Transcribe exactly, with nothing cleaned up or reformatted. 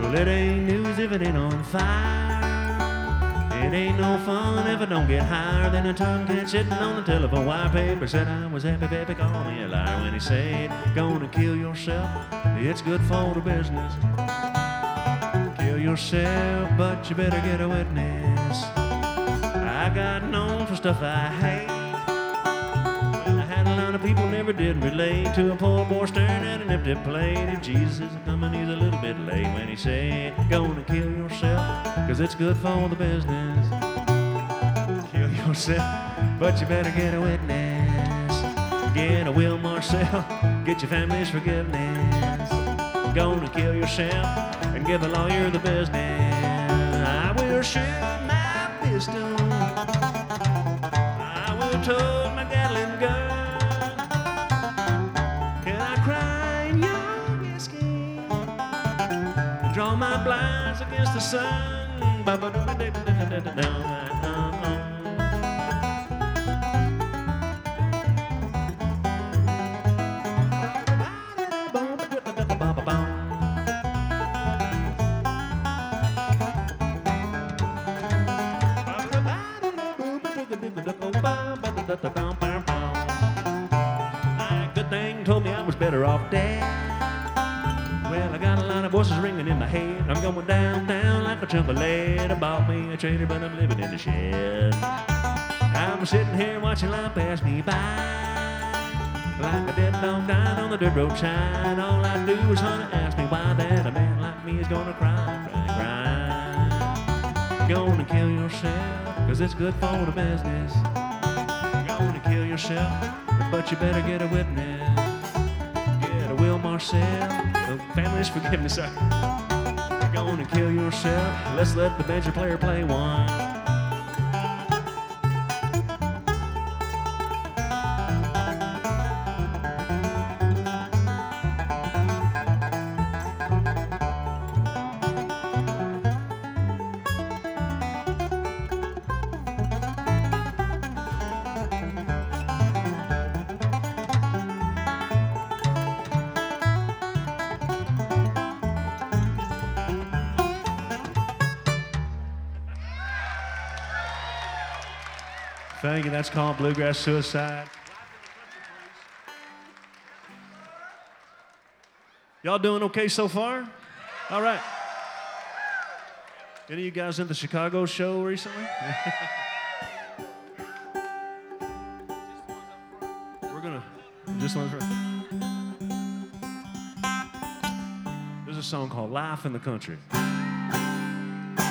Well, it ain't news if it ain't on fire. It ain't no fun if it don't get higher than a tomcat sitting on the telephone wire. Paper said I was happy, baby, call me a liar when he said, gonna kill yourself, it's good for the business. Kill yourself, but you better get a witness. I got known for stuff I hate. Well, I had a lot of people never did relate to a poor boy staring at an empty plate. And Jesus is coming, he's a little bit late when he said, gonna kill yourself, cause it's good for the business. Kill yourself, but you better get a witness. Get a will, Marcel, get your family's forgiveness. Gonna kill yourself and give the lawyer the business. I will shoot my pistol, I will tote my Gatling gun. Can I cry in your whiskey? Draw my blinds against the sun. Good thing told me I was better off dead. Well, I got a lot of voices ringing in my head. I'm going down, down like a chunk of lead. I bought me a trailer, but I'm living in the shed. I'm sitting here watching life pass me by, like a dead dog dying on the dirt road side. All I do is honey ask me why that a man like me is gonna cry, cry, cry. Gonna kill yourself, cause it's good for the business. Gonna kill yourself, but you better get a witness. Get a will, Marcel, the family's forgiveness. Gonna kill yourself, let's let the banjo player play one. Thank you. That's called Bluegrass Suicide. Y'all doing okay so far? All right. Any of you guys in the Chicago show recently? We're gonna just one for. There's a song called "Life in the Country."